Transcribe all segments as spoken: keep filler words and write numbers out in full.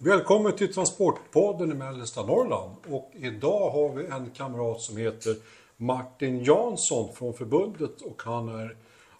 Välkommen till Transportpodden i Mellersta Norrland. Och idag har vi en kamrat som heter Martin Jansson från förbundet och han är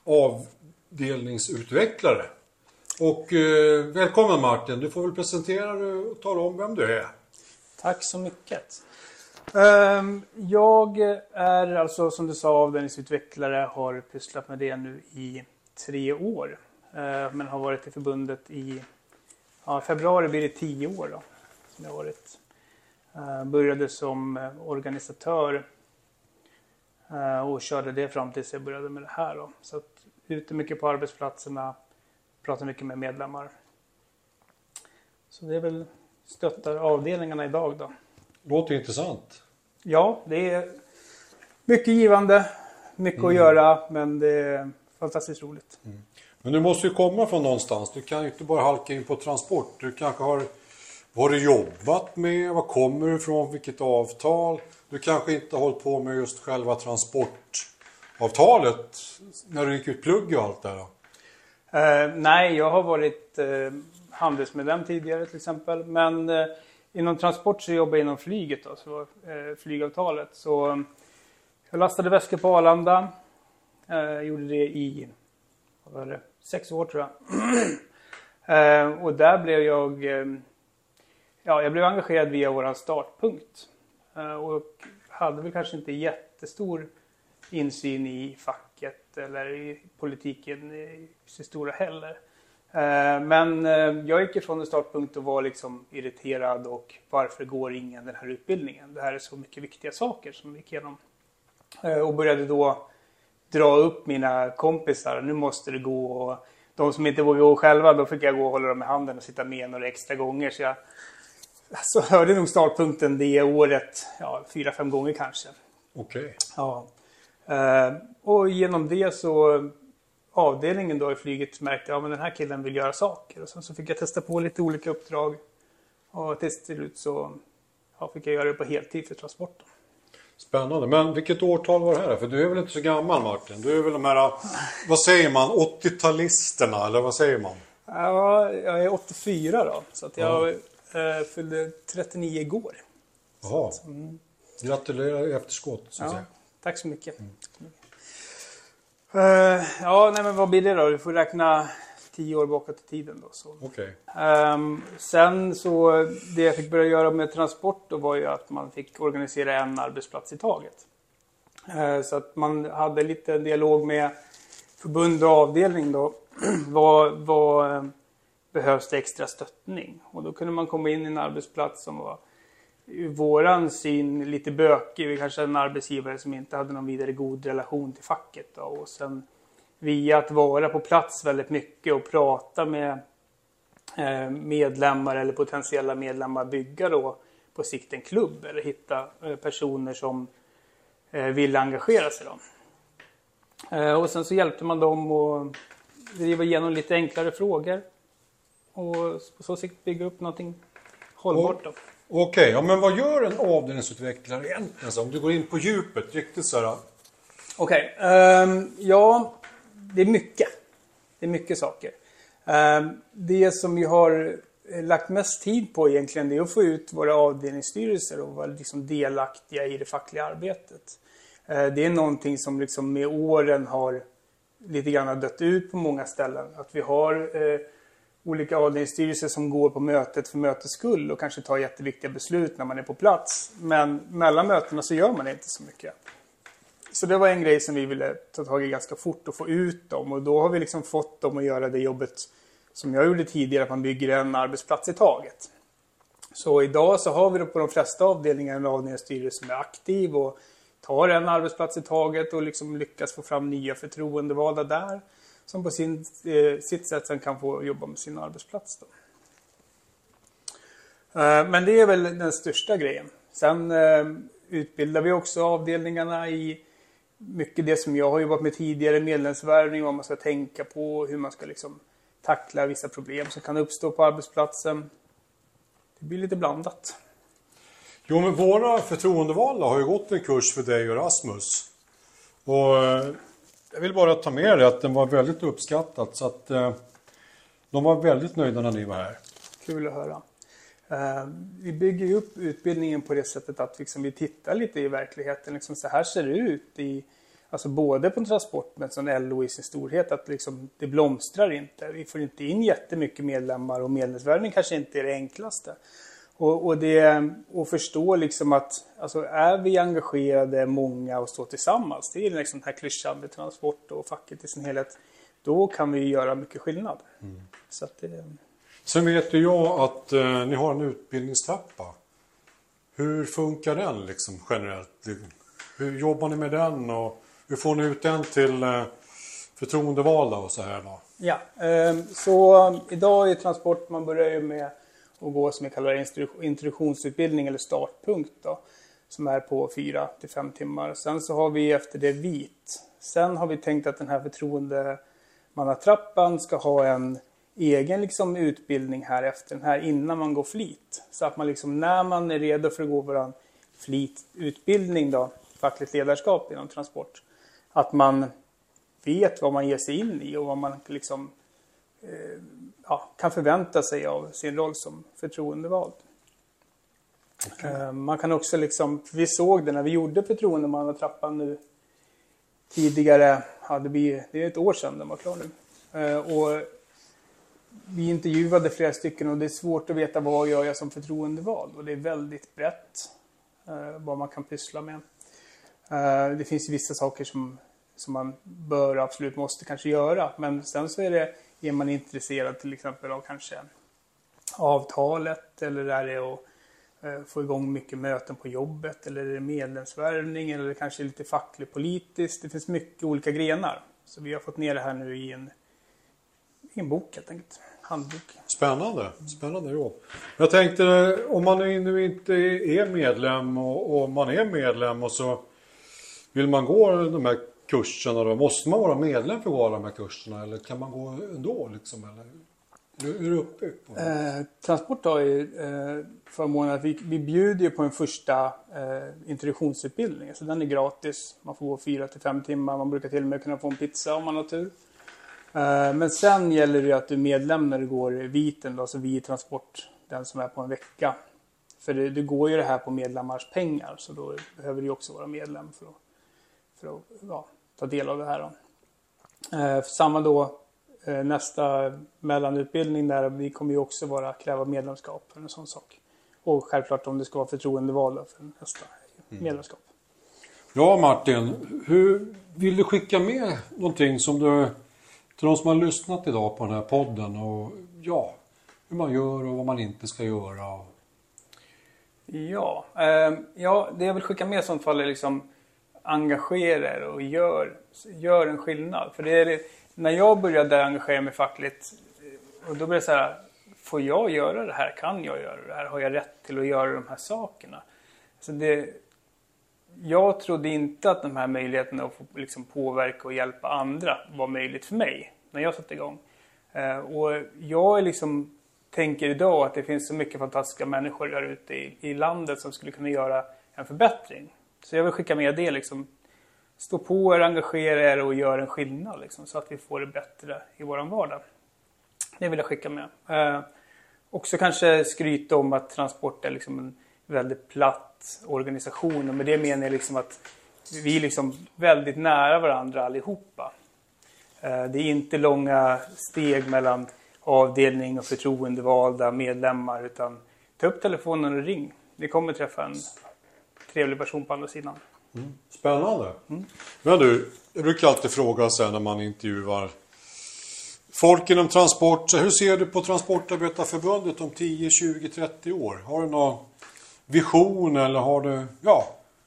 avdelningsutvecklare. Och eh, välkommen Martin, du får väl presentera dig och tala om vem du är. Tack så mycket. Um, jag är alltså som du sa avdelningsutvecklare, har pysslat med det nu i tre år. Uh, men har varit i förbundet i ja, februari blir det tio år då. Som jag har varit. Uh, började som uh, organisatör uh, och körde det fram tills jag började med det här då. Så att, ute mycket på arbetsplatserna, pratar mycket med medlemmar. Så det är väl stöttar avdelningarna idag då. Låter intressant. Ja, det är mycket givande, mycket mm. att göra, men det är fantastiskt roligt. Mm. Men du måste ju komma från någonstans. Du kan ju inte bara halka in på transport. Du kanske har, vad har du jobbat med? Var kommer du ifrån? Vilket avtal? Du kanske inte har hållit på med just själva transportavtalet när du gick ut plugg och allt det där. Uh, nej, jag har varit uh, handelsmedlem tidigare till exempel. Men uh, inom transport så jobbar jag inom flyget då, så, uh, flygavtalet. Så um, jag lastade väskor på Arlanda. Uh, gjorde det i vad var det, sex år tror jag. uh, och där blev jag um, ja, jag blev engagerad via våran startpunkt. Uh, och hade väl kanske inte jättestor insyn i facket eller i politiken i så stora heller. Men jag gick ifrån en startpunkt och var liksom irriterad och varför går ingen den här utbildningen? Det här är så mycket viktiga saker som vi gick igenom. Och började då dra upp mina kompisar. Nu måste det gå. Och de som inte vågade gå själva, då fick jag gå och hålla dem i handen och sitta med några extra gånger. Så jag så hörde nog startpunkten det året ja, fyra, fem gånger kanske. Okej. Okay. Ja. Uh, och genom det så avdelningen då i flyget märkte ja men den här killen vill göra saker. Och sen så fick jag testa på lite olika uppdrag. Och till slut så ja, fick jag göra det på heltid för transporten. Spännande. Men vilket årtal var det här? För du är väl inte så gammal Martin? Du är väl de här, vad säger man, åttio-talisterna eller vad säger man? Ja, jag är åttiofyra då. Så att jag ja. uh, fyllde trettionio igår. Jaha. Mm. Gratulerar i efterskott så att ja. säga. Tack så mycket. Mm. Uh, ja, nej men vad blir det då? Du får räkna tio år bakåt i tiden då. Så. Okay. Um, sen så, det jag fick börja göra med transport då var ju att man fick organisera en arbetsplats i taget. Uh, så att man hade lite dialog med förbund och avdelning då. vad vad uh, behövs det extra stöttning? Och då kunde man komma in i en arbetsplats som var i våran syn lite bökig. Vi kanske hade en arbetsgivare som inte hade någon vidare god relation till facket. Då. Och sen via att vara på plats väldigt mycket och prata med eh, medlemmar eller potentiella medlemmar bygga då på sikt en klubb. Eller hitta eh, personer som eh, vill engagera sig. Då. Eh, och sen så hjälpte man dem att driva igenom lite enklare frågor. Och på så sikt bygga upp någonting hållbart då. Okej, okay, ja, men vad gör en avdelningsutvecklare egentligen? Alltså, om du går in på djupet, riktigt så här. Okej, okay, um, ja, det är mycket. Det är mycket saker. Um, det som vi har lagt mest tid på egentligen, det är att få ut våra avdelningsstyrelser och vara liksom delaktiga i det fackliga arbetet. Uh, det är någonting som liksom med åren har lite grann dött ut på många ställen. Att vi har uh, olika avdelningsstyrelser som går på mötet för mötets skull och kanske tar jätteviktiga beslut när man är på plats. Men mellan mötena så gör man inte så mycket. Så det var en grej som vi ville ta tag i ganska fort och få ut dem. Och då har vi liksom fått dem att göra det jobbet som jag gjorde tidigare, att man bygger en arbetsplats i taget. Så idag så har vi då på de flesta avdelningar en avdelningsstyrelse som är aktiv och tar en arbetsplats i taget och liksom lyckas få fram nya förtroendevalda där. Som på sin, eh, sitt sätt sen kan få jobba med sin arbetsplats. Då. Eh, men det är väl den största grejen. Sen eh, utbildar vi också avdelningarna i mycket det som jag har jobbat med tidigare. Medlemsvärvning, vad man ska tänka på. Hur man ska liksom tackla vissa problem som kan uppstå på arbetsplatsen. Det blir lite blandat. Jo, men våra förtroendevalda har ju gått en kurs för dig och Rasmus. Och jag vill bara ta med det att den var väldigt uppskattad. Så att eh, de var väldigt nöjda när ni var här. Kul att höra. Uh, vi bygger ju upp utbildningen på det sättet att liksom, vi tittar lite i verkligheten. Liksom, så här ser det ut i, alltså både på transport men som L O i sin storhet. Att liksom, det blomstrar inte. Vi får inte in jättemycket medlemmar och medlemsvärvning kanske inte är det enklaste. Och, och, det, och förstå liksom att alltså, är vi engagerade många och står tillsammans. Det är liksom den här klyschan med transport och facket i sin helhet. Då kan vi göra mycket skillnad. Mm. Så att det... Sen vet ju jag att eh, ni har en utbildningstrappa. Hur funkar den liksom generellt? Hur jobbar ni med den och hur får ni ut den till eh, förtroendevalda och så här då? Ja, eh, så idag i transport man börjar ju med att gå som vi kallar introduktionsutbildning eller startpunkt då. Som är på fyra till fem timmar. Sen så har vi efter det vit. Sen har vi tänkt att den här förtroendemannatrappan ska ha en egen liksom utbildning här efter den här innan man går flit. Så att man liksom när man är redo för att gå våran flitutbildning då, fackligt ledarskap inom transport. Att man vet vad man ger sig in i och vad man liksom eh, ja, kan förvänta sig av sin roll som förtroendevald. Okay. Eh, man kan också liksom, vi såg det när vi gjorde förtroendemannatrappan nu tidigare, hade vi, det är ett år sedan den var klar nu. Eh, och vi intervjuade flera stycken och det är svårt att veta vad gör jag som förtroendevald. Och det är väldigt brett eh, vad man kan pyssla med. Eh, det finns vissa saker som, som man bör och absolut måste kanske göra. Men sen så är det, är man intresserad till exempel av kanske avtalet. Eller är det att eh, få igång mycket möten på jobbet. Eller är det medlemsvärvning eller kanske lite fackligt politiskt. Det finns mycket olika grenar. Så vi har fått ner det här nu i en en bok helt enkelt. Handbok. Spännande. Spännande jobb. Jag tänkte om man nu inte är medlem och, och man är medlem och så vill man gå de här kurserna då. Måste man vara medlem för att gå de här kurserna eller kan man gå ändå liksom? Eller hur är det uppbyggt? Eh, transport har ju eh, förmånen att vi, vi bjuder på en första eh, introduktionsutbildning. Så den är gratis. Man får gå fyra till fem timmar. Man brukar till och med kunna få en pizza om man har tur. Men sen gäller det att du är medlem när du går viten, då, alltså vi transport, den som är på en vecka. För det, du går ju det här på medlemmars pengar, så då behöver du också vara medlem för att, för att ja, ta del av det här. Då. Eh, samma då, eh, nästa mellanutbildning där, vi kommer ju också vara, kräva medlemskap för en sån sak. Och självklart om det ska vara förtroendevalda för nästa mm. medlemskap. Ja Martin, hur vill du skicka med någonting som du... till de som har lyssnat idag på den här podden och ja, hur man gör och vad man inte ska göra. Ja, eh, ja det jag vill skicka med i sånt fall är liksom engagera er och gör, gör en skillnad. För det är, när jag började engagera mig fackligt och då började jag så här, får jag göra det här? Kan jag göra det här? Har jag rätt till att göra de här sakerna? Så det, jag trodde inte att de här möjligheterna att få liksom påverka och hjälpa andra var möjligt för mig när jag satte igång. Eh, och jag är liksom, tänker idag att det finns så mycket fantastiska människor där ute i, i landet som skulle kunna göra en förbättring. Så jag vill skicka med det liksom. Stå på er, engagera er och gör en skillnad liksom, så att vi får det bättre i våran vardag. Det vill jag skicka med. Eh, också kanske skryta om att transport är liksom en väldigt platt organisation. Och med det menar jag liksom att vi är liksom väldigt nära varandra allihopa. Det är inte långa steg mellan avdelning och förtroendevalda medlemmar. Utan ta upp telefonen och ring. Vi kommer träffa en trevlig person på andra sidan. Mm. Spännande. Mm. Men du, jag brukar alltid fråga sen när man intervjuar folk inom transport. Hur ser du på Transportarbetarförbundet om tio, tjugo, trettio år? Har du någon vision eller har du, ja?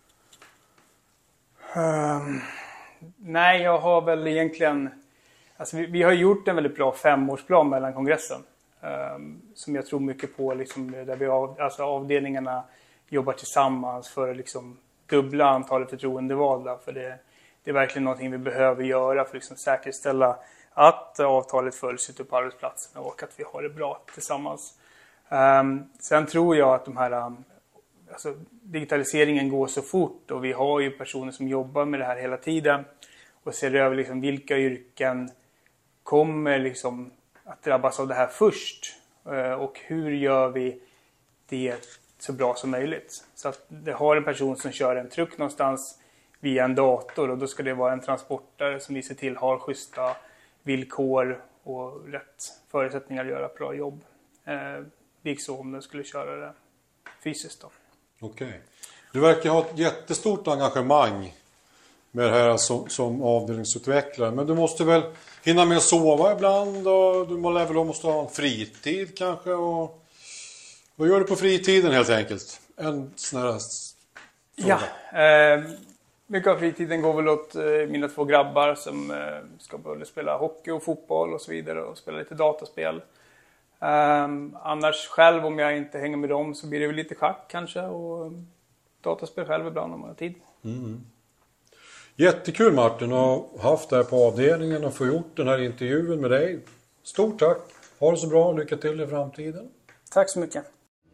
Um, nej, jag har väl egentligen, alltså vi, vi har gjort en väldigt bra femårsplan mellan kongressen. Um, som jag tror mycket på, liksom, där vi av, alltså avdelningarna jobbar tillsammans för att liksom dubbla antalet förtroendevalda. För det, det är verkligen någonting vi behöver göra för att liksom säkerställa att avtalet följs ute på arbetsplatserna och att vi har det bra tillsammans. Um, sen tror jag att de här um, alltså, digitaliseringen går så fort och vi har ju personer som jobbar med det här hela tiden och ser över liksom vilka yrken kommer liksom att drabbas av det här först uh, och hur gör vi det så bra som möjligt. Så att det har en person som kör en truck någonstans via en dator, och då ska det vara en transportare som vi ser till har schyssta villkor och rätt förutsättningar att göra ett bra jobb. Eh, liksom om den skulle köra det fysiskt då. Okej. Okay. Du verkar ha ett jättestort engagemang med det här som, som avdelningsutvecklare. Men du måste väl hinna med att sova ibland, och du måste väl måste ha en fritid kanske. Och vad gör du på fritiden helt enkelt? En sån här Ja, eh, mycket av fritiden går väl åt eh, mina två grabbar som eh, ska börja spela hockey och fotboll och så vidare, och spela lite dataspel. Eh, annars själv, om jag inte hänger med dem, så blir det väl lite schack kanske, och dataspel själv ibland om man har tid. Mm. Jättekul Martin att ha haft det här på avdelningen och få gjort den här intervjun med dig. Stort tack. Ha det så bra och lycka till i framtiden. Tack så mycket.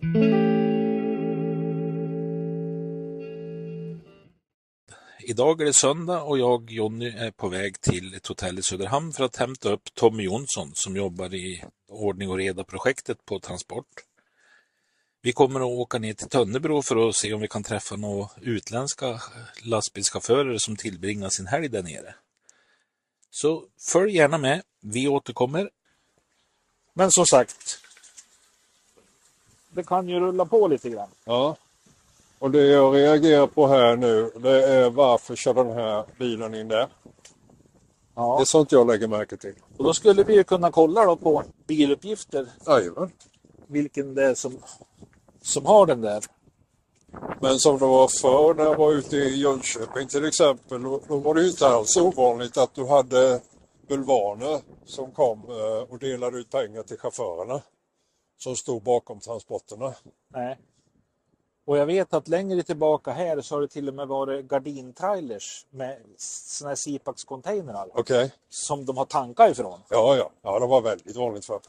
Idag är det söndag och jag, Jonny, är på väg till ett hotell i Söderhamn för att hämta upp Tommy Jonsson som jobbar i ordning och reda projektet på transport. Vi kommer att åka ner till Tönnebro för att se om vi kan träffa några utländska lastbilschaufförer som tillbringar sin helg där nere. Så följ gärna med, vi återkommer. Men som sagt, det kan ju rulla på lite grann. Ja, och det jag reagerar på här nu, det är varför kör den här bilen in där. Ja. Det är sånt jag lägger märke till. Och då skulle vi ju kunna kolla då på biluppgifter. Jajamän. Vilken det är som, som har den där. Men som det var förr när jag var ute i Jönköping till exempel, då, då var det ju inte alls ovanligt att du hade bulvaner som kom och delade ut pengar till chaufförerna som stod bakom transporterna. Nej. Och jag vet att längre tillbaka här så har det till och med varit gardintrailers med såna här Sipax-containrar. Okej. Okay. Som de har tankar ifrån. Ja, ja. Ja, det var väldigt vanligt för.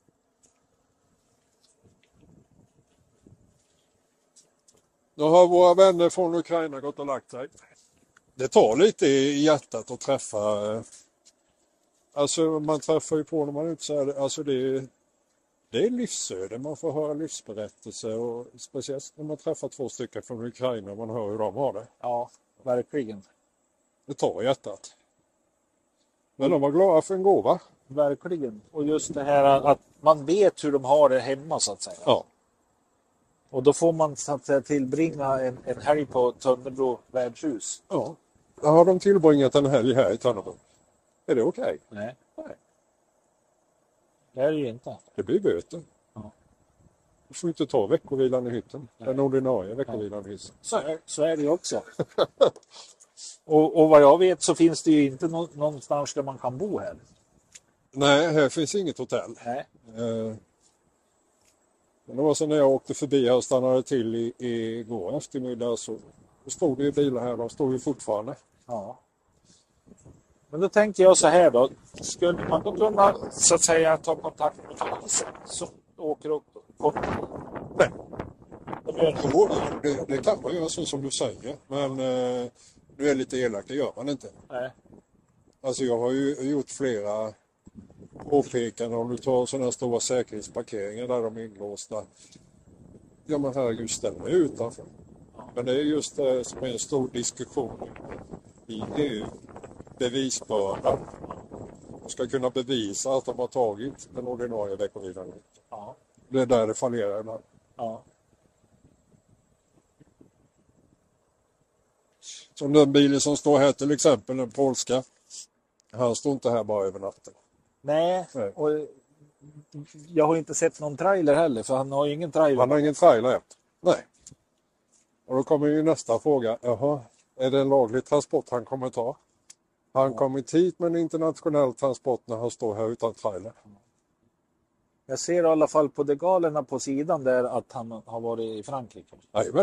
Nu har våra vänner från Ukraina gått och lagt sig. Det tar lite i hjärtat att träffa. Alltså man träffar ju på när man är ute så här, alltså det är, det är livsöde. Man får höra livsberättelser, och speciellt när man träffar två stycken från Ukraina, man hör hur de har det. Ja, verkligen. Det tar i hjärtat. Men de var glada för en gåva. Verkligen. Och just det här att man vet hur de har det hemma så att säga. Ja. Och då får man så att säga tillbringa en, en helg på Tönnebro värdshus. Ja. Då har de tillbringat en helg här i Tönnebro. Är det okej? Okay? Nej. Nej. Det är det ju inte. Det blir böter. Ja. Du får inte ta veckovilan i hytten. Nej. Den ordinarie veckovilan i hytten. Så är, så är det ju också. och, och vad jag vet så finns det ju inte nå- någonstans där man kan bo här. Nej, här finns inget hotell. Nej. Eh, det var så när jag åkte förbi här och stannade till i, i går eftermiddag, så stod det ju bilar här. De stod ju fortfarande. Ja. Men då tänkte jag så här då. Skulle man då kunna så att säga ta kontakt med polisen som åker upp på... Nej. De gör... Jo, det, det kan man göra så som du säger. Men eh, du är lite elak, det gör man inte. Nej. Alltså jag har ju gjort flera påpekanden. Om du tar sådana här stora säkerhetsparkeringar där de är inlåsta. Ja men herregud, ställ mig utanför. Men det är just det som är en stor diskussion i E U. Bevisbörda. De ska kunna bevisa att de har tagit den ordinarie veckovilan. Ja. Det är där det fallerar ibland. Ja. Som den bilen som står här till exempel, den polska. Han står inte här bara över natten. Nej, Nej. och jag har inte sett någon trailer heller, för han har ju ingen trailer. Han har ingen trailer. Nej. Och då kommer ju nästa fråga. Jaha, är det en laglig transport han kommer ta? Han ja. kommit hit med en internationell transport när han står här utan trailer. Jag ser i alla fall på degalerna på sidan där att han har varit i Frankrike. Jajamän.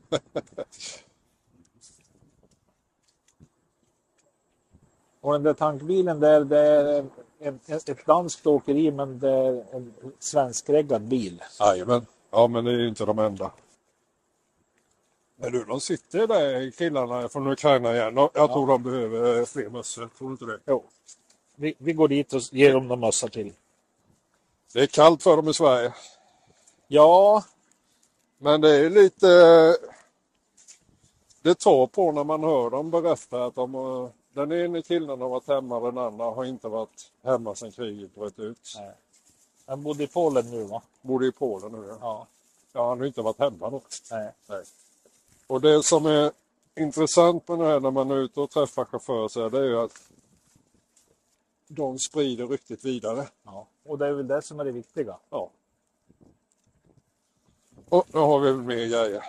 Och den där tankbilen där, det är en, ett danskt åkeri, men det är en svenskreggad bil. Jajamän. Ja, men det är ju inte de enda. Men du, de sitter där, killarna från Ukraina igen. Jag ja. tror de behöver fler mössor. Tror du inte det? Jo. Vi, vi går dit och ger dem några mössor till. Det är kallt för dem i Sverige. Ja, Men det är lite... Det tar på när man hör dem berätta att de har... Den ena killen har varit hemma, den andra har inte varit hemma sedan kriget bröt ut. Nej. Han bodde i Polen nu, va? Borde i Polen nu, ja. Ja. Ja, han har inte varit hemma då. Nej. Nej. Och det som är intressant med det här när man är ute och träffar chaufförer så är det ju att de sprider ryktet vidare. Ja. Och det är väl det som är det viktiga. Ja. Och nu har vi väl mer grejer.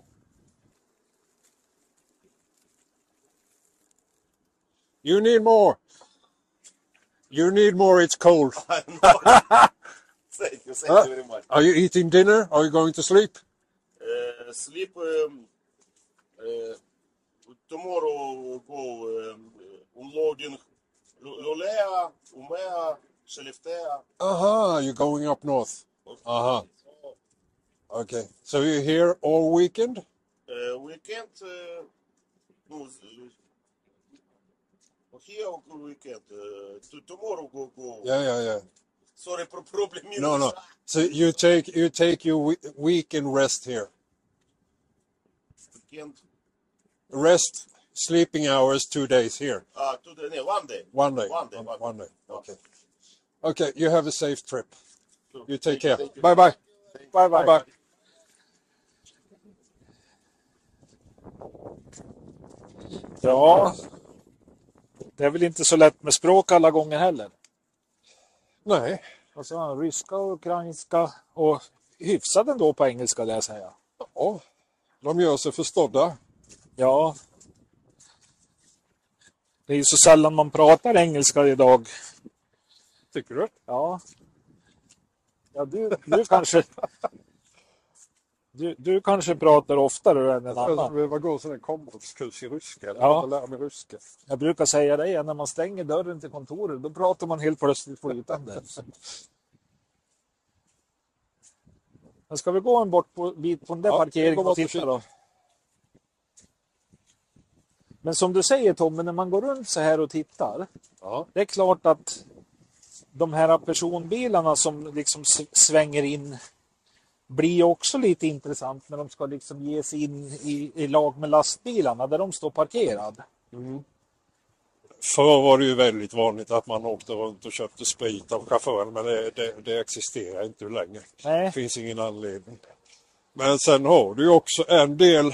You need more. You need more, it's cold. Thank you, thank Huh? you very much. Are you eating dinner? Are you going to sleep? Uh, sleep um, uh, tomorrow. Go um, unloading Lulea, Umea, Sheliftea. Aha, you're going up north. Aha. Okay. So you're here all weekend? Uh, weekend. Uh, no, uh, here weekend. Uh, to, tomorrow go go. Yeah, yeah, yeah. Sorry, pro- problem. in No, no. English. So you take you take your we- weekend rest here. Weekend. Rest, sleeping hours, two days here. Uh, to the, no, one day. One day. One day. One, One day. Okay. Okay, you have a safe trip. So, You take thank care. thank you. Bye bye. Bye, Bye bye. Ja. Det är väl inte så lätt med språk alla gånger heller. Nej. Alltså ryska och ukrainska och hyfsad ändå på engelska, det jag säga. Ja, de gör sig förstådda. Ja. Det är ju så sällan man pratar engelska idag. Tycker du? Ja. Ja, du, du kanske... Du, du kanske pratar oftare än en Jag annan. behöver gå en sån här komvuxkurs i ryska. Eller Ja. ja. Lära mig ryska. Jag brukar säga det, när man stänger dörren till kontoret, då pratar man helt plötsligt flytande. Men ska vi gå en bort på, bit på den där Ja, parkeringen gå och bort och titta kika. då? Men som du säger Tommy, när man går runt så här och tittar, Ja. det är klart att de här personbilarna som liksom s- svänger in blir också lite intressant när de ska liksom ge sig in i, i lag med lastbilarna där de står parkerad. Förr var det ju väldigt vanligt att man åkte runt och köpte sprit av chauffören, men det, det, det existerar inte längre. Nej. Det finns ingen anledning. Men sen har du ju också en del.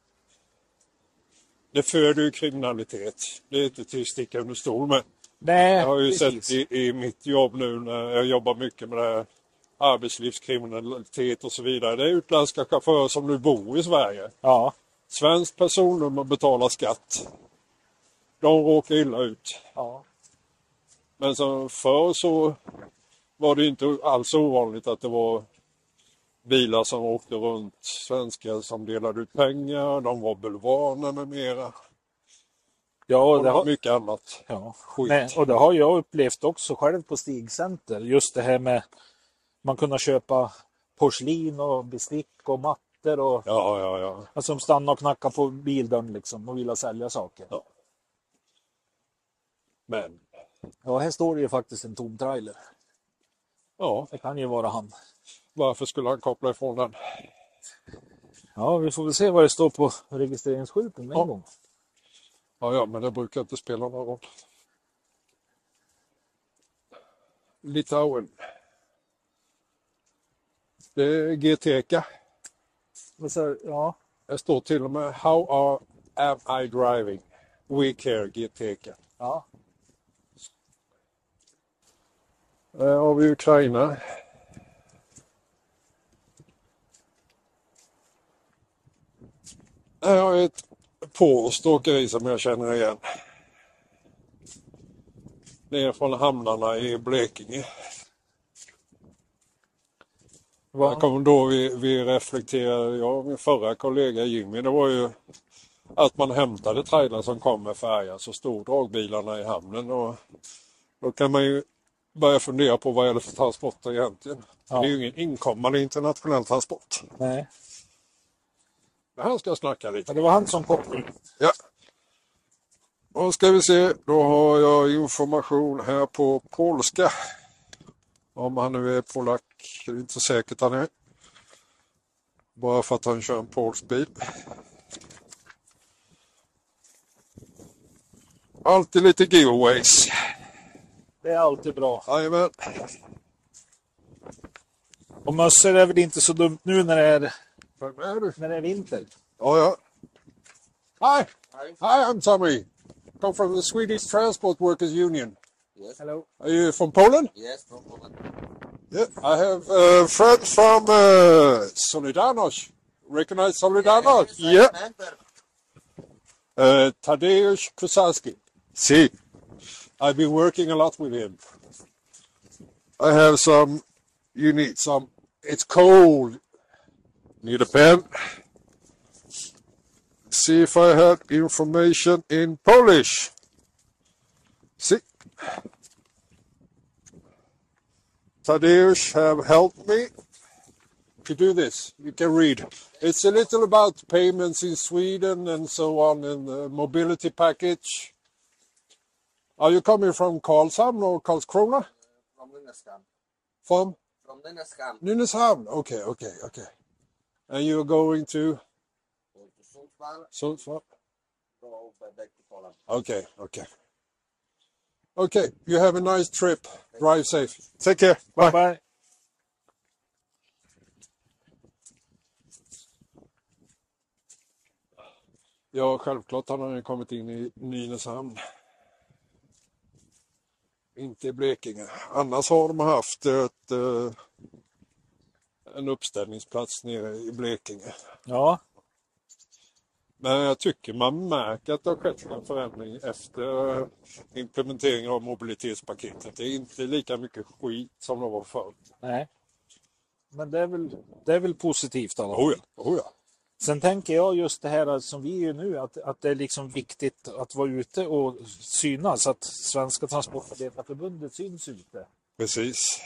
Det föder ju kriminalitet. Det är inte till att sticka under stol med. Nej, Jag har ju precis. sett i, i mitt jobb nu när jag jobbar mycket med det här arbetslivskriminalitet och så vidare. Det är utländska chaufförer som nu bor i Sverige. Ja, Svenskt personnummer betalar skatt. De råkar illa ut. ja. Men som förr så var det inte alls ovanligt att det var bilar som åkte runt, svenskar som delade ut pengar, de var bulvaner med mera. Ja, Och det har, mycket annat. ja. Skit. Nej, och det har jag upplevt också själv på Stigcenter. Just det här med man kunna köpa porslin och bestick och mattor och Ja, ja, ja. alltså, som stannar och knackar på bildörren liksom och vill sälja saker. Ja. Men, Ja, här står det ju faktiskt en tom trailer. ja, Det kan ju vara han. varför skulle han koppla ifrån den? Ja, vi får väl se vad det står på registreringsskylten en Ja. gång. Ja, ja, men det brukar inte spela någon roll. Litauen. Det är G T K. Men så, ja, Det står till och med How are, am I driving? We care G T K. ja. Här har vi Ukraina. Här har jag ett polskt åkeri som jag känner igen. Det är från hamnarna i Blekinge. Va? Jag kommer då vi, vi reflekterade, jag och min förra kollega Jimmy, det var ju att man hämtade trailern som kom med färjan, så stod dragbilarna i hamnen och då kan man ju börja fundera på vad är det för transporter egentligen. Ja. Det är ju ingen inkommande internationell transport. Nej. Det här ska jag snacka lite. Ja, det var han som kom. Ja. Och ska vi se, då har jag information här på polska. Om han nu är polack, det är inte säkert han är. Bara för att han kör en polsk bil. Alltid lite giveaways. Det är alltid bra. Jajamän. Och mössor är väl inte så dumt nu när det är, Vem är du? när det är vinter. Ja, ja. Hi. Hi, I'm Tommy. Come from the Swedish Transport Workers Union. Yes. Hello. Are you from Poland? Yes, no problem. Yeah. I have a friend from uh, Solidarność. Recognize Solidarność? Yes, I Yeah. remember. Uh, Tadeusz Kusalski. See, I've been working a lot with him. I have some, you need some, it's cold. Need a pen. See if I have information in Polish. See. Tadeusz have helped me to do this. You can read. It's a little about payments in Sweden and so on, and the mobility package. Are you coming from Karlshamn or Karlskrona? From Nynäshamn. From From Nynäshamn. Nynäshamn. Okay, okay, okay. And you're going to Go to Sundsvall. Sundsvall? Go back to Poland. Okay, okay. Okay, you have a nice trip. Drive safe. Take care. Bye. Bye. Ja, självklart han har kommit in i Nynäshamn. Inte i Blekinge. Annars har de haft ett, eh, en uppställningsplats nere i Blekinge. Ja, Men jag tycker man märker att det har skett en förändring efter eh, implementeringen av mobilitetspaketet. Det är inte lika mycket skit som det var förr. nej. Men det är väl, det är väl positivt i alla fall. Oh ja, oh ja. Sen tänker jag just det här som vi är nu, att, att det är liksom viktigt att vara ute och synas, att Svenska Transportarbetarförbundet syns ute. Precis.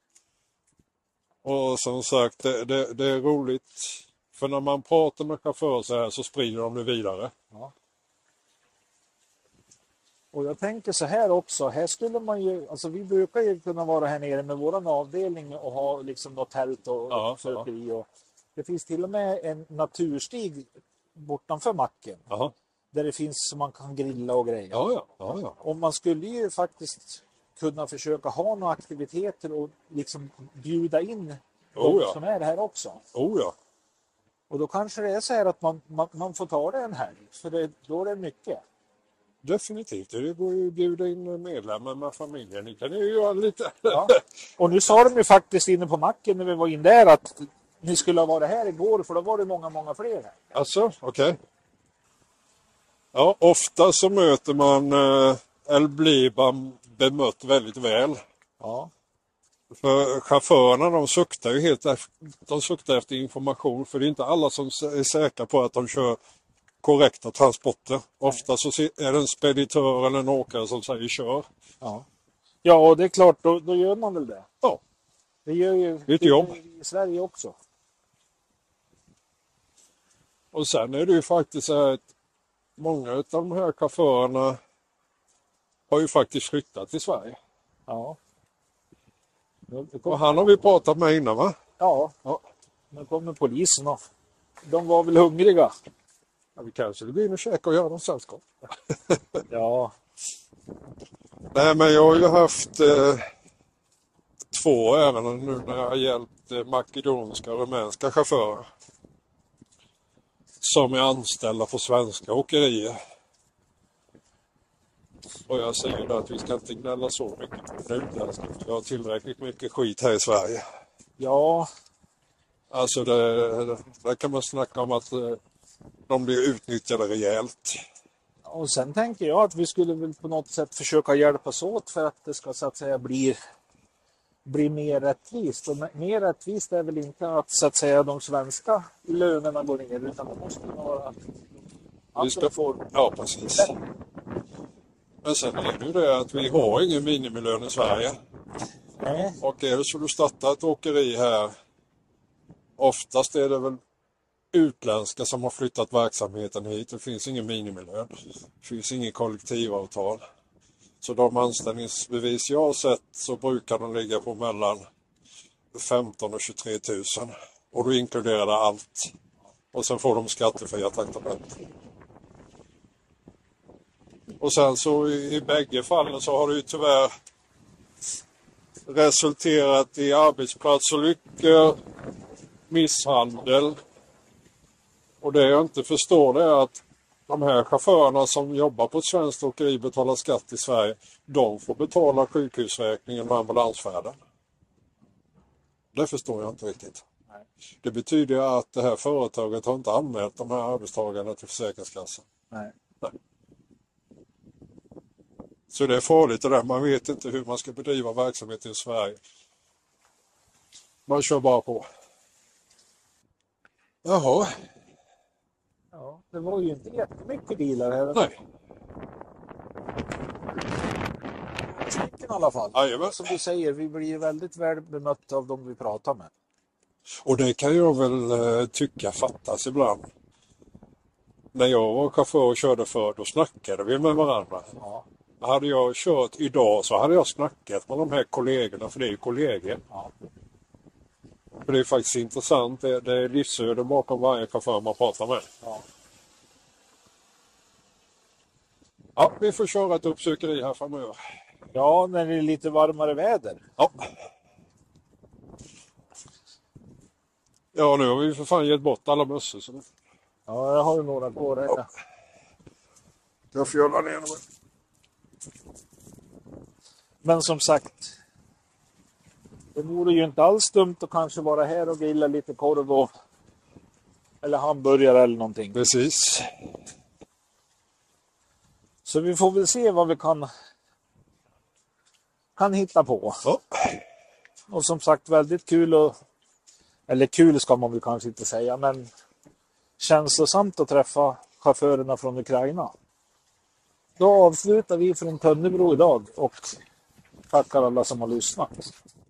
Och som sagt, det, det, det är roligt. För när man pratar med chaufförer så här så sprider de det vidare. Och jag tänker så här också, här skulle man ju, alltså vi brukar ju kunna vara här nere med våran avdelning och ha liksom något tält och Ja, sökeri och det finns till och med en naturstig bortanför macken Jaha. där det finns så man kan grilla och grejer. Ja, ja, ja, ja. Och man skulle ju faktiskt kunna försöka ha några aktiviteter och liksom bjuda in Oh, de ja. som är här också. Oh ja. Och då kanske det är så här att man, man, man får ta det en helg, för det, då är det mycket. Definitivt. Det går ju att bjuda in medlemmar med familjen. Ni kan ju göra lite. Ja. Och nu sa de ju faktiskt inne på macken när vi var in där att ni skulle ha varit här igår, för då var det många, många fler här. Alltså, okej. Okay. Ja, ofta så möter man, eh, eller blir man bemött väldigt väl. Ja. För chaufförerna, de suktar ju helt efter, de suktar efter information, för det är inte alla som är säkra på att de kör korrekta transporter. Ofta så är det en speditör eller en åkare som säger kör. Ja, ja och det är klart, då, då gör man väl det. Ja. Det gör ju Det är ett jobb. det gör vi i Sverige också. Och sen är det ju faktiskt så här att många av de här chaufförerna har ju faktiskt flyttat till Sverige. Ja. Och han har vi pratat med innan, va? Ja, ja. Nu kommer polisen och de var väl hungriga. Ja, vi kanske skulle gå in och käka och göra någon sällskap. Ja. Nej, men jag har ju haft eh, två ärenden nu när jag har hjälpt eh, makedonska och rumänska chaufförer som är anställda på svenska åkerier. Och jag säger att vi ska inte gnälla så mycket på det utländska. Vi har tillräckligt mycket skit här i Sverige. Ja, Alltså det, det, där kan man snacka om att eh, de blir utnyttjade rejält. och sen tänker jag att vi skulle väl på något sätt försöka hjälpas åt för att det ska så att säga bli, bli mer rättvist. Och mer rättvist är väl inte att så att säga de svenska lönerna går ner, utan det måste vara att Vi att ska- de får. Ja, precis. Men sen är det ju det att vi har ingen minimilön i Sverige. Nej. Och är det så du startar ett åkeri här, oftast är det väl utländska som har flyttat verksamheten hit. Det finns ingen minimilön. Det finns ingen kollektivavtal. Så de anställningsbevis jag har sett så brukar de ligga på mellan femton och tjugotre tusen. Och då inkluderar det allt. Och sen får de skattefria traktamenten. Och sen så i, i bägge fallen så har det ju tyvärr resulterat i arbetsplatsolyckor, misshandel. Och det jag inte förstår det är att de här chaufförerna som jobbar på ett svenskt åkeri betalar skatt i Sverige, de får betala sjukhusräkningen med ambulansfärden. Det förstår jag inte riktigt. Det betyder att det här företaget har inte anmält de här arbetstagarna till Försäkringskassan. Nej. Nej. Så det är farligt det där. Man vet inte hur man ska bedriva verksamhet i Sverige. Man kör bara på. Jaha. Ja, det var ju inte jättemycket bilar här. Nej. Stycken i alla fall. Jajamän. Som du säger, vi blir väldigt väl bemötta av de vi pratar med. Och det kan jag väl eh, tycka fattas ibland. När jag var chaufför och körde för, då snackade vi med varandra. Ja. Hade jag kört idag så hade jag snackat med de här kollegorna, för det är ju kollegor. Ja. För det är faktiskt intressant, det, det är livsöden bakom varje chaufför man pratar med. Ja. Ja, vi får köra ett uppsökeri här framöver. Ja, när det är lite varmare väder. Ja. Ja, nu har vi för fan gett bort alla mössor. Så... Ja, jag har ju några kvar här. Ja. Jag får göra ner dem. Men som sagt, det vore ju inte alls dumt att kanske vara här och grilla lite korv och, eller hamburgare eller någonting. Precis. Så vi får väl se vad vi kan, kan hitta på. Ja. Och som sagt, väldigt kul och, eller kul ska man väl kanske inte säga, men känslosamt att träffa chaufförerna från Ukraina. Då avslutar vi från Tönnebro idag och tackar alla som har lyssnat.